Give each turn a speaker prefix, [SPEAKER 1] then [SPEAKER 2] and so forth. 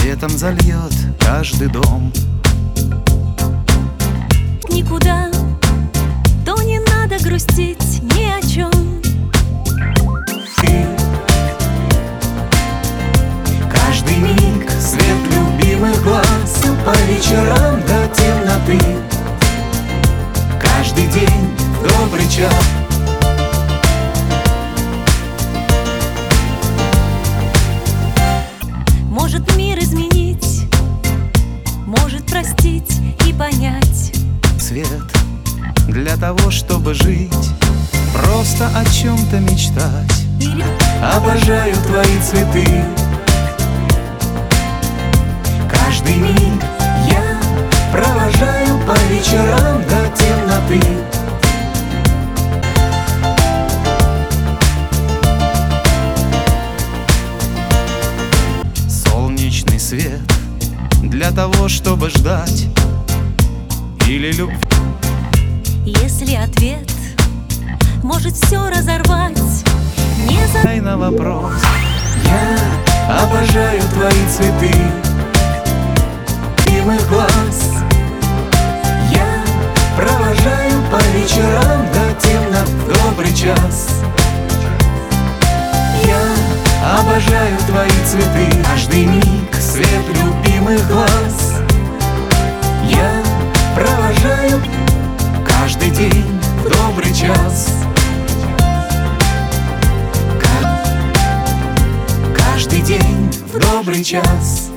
[SPEAKER 1] Светом зальет каждый дом.
[SPEAKER 2] Никуда, то не надо грустить ни о чем.
[SPEAKER 1] Каждый миг свет любимых глаз, по вечерам до темноты. Каждый день в добрый час.
[SPEAKER 2] Может мир изменить, может простить и понять.
[SPEAKER 1] Свет для того, чтобы жить, просто о чем-то мечтать. Обожаю твои цветы. Каждый миг я провожаю по вечерам до темноты. Солнечный свет для того, чтобы ждать или любви.
[SPEAKER 2] Если ответ может все разорвать, не
[SPEAKER 1] Дай на вопрос. Я обожаю твои цветы. Любимых глаз я провожаю по вечерам до темноты. Добрый час. Я обожаю твои цветы. Каждый миг свет любимых глаз я провожаю каждый день в добрый час. Каждый день в добрый час.